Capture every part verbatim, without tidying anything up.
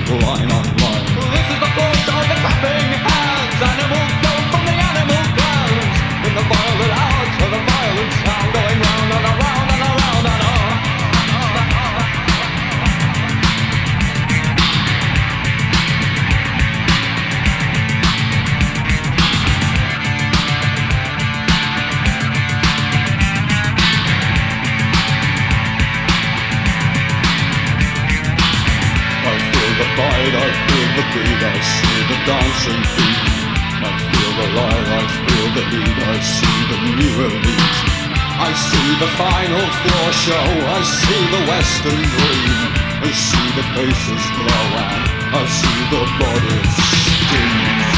line on line. This is the force of the clapping hands. Animals go from the animal clans. In the violent hours of the violent sound, going round and around and around and on. I feel the beat, I see the dancing feet. I feel the light, I feel the lead, I see the new elite. I see the final floor show, I see the western dream. I see the faces glow and I see the bodies steam.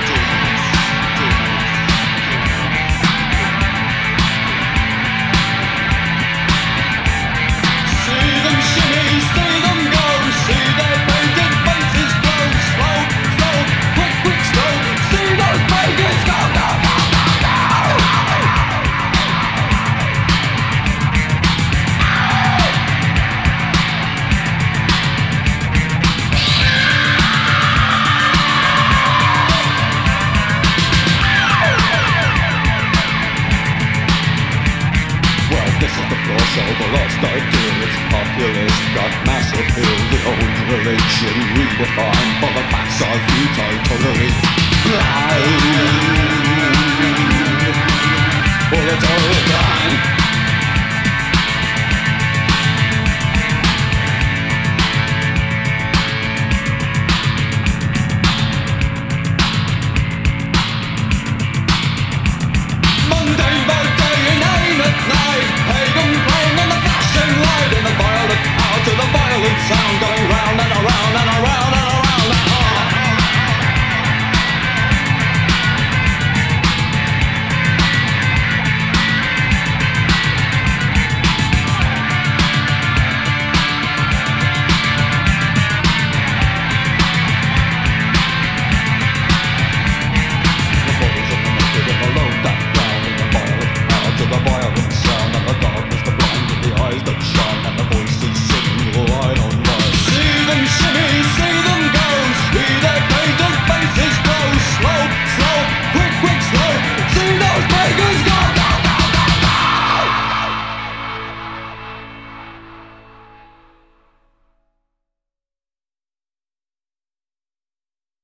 See them shimmy, see them go, see their painted faces glow. Slow, slow, quick, quick, slow. See those pagans go, go, go, go, go. Well, this is the floor show, the lost ideal. It's populist, got mass appeal. The old religion redefined for the facts are futile, totally blind. For the total blind. Monday, Monday, and aim at night. Pagan playing in the flashing light. In the violent hour to the violent sound, going round and around and around and around and on. The bodies of the naked and the low that down. In the violent hour to the violent sound, and the darkness, the blind, and the eyes that shine, and the voices singing line on line. See them shimmy, see them go, see their painted faces glow. Slow, slow, quick, quick, slow. See those pagans go.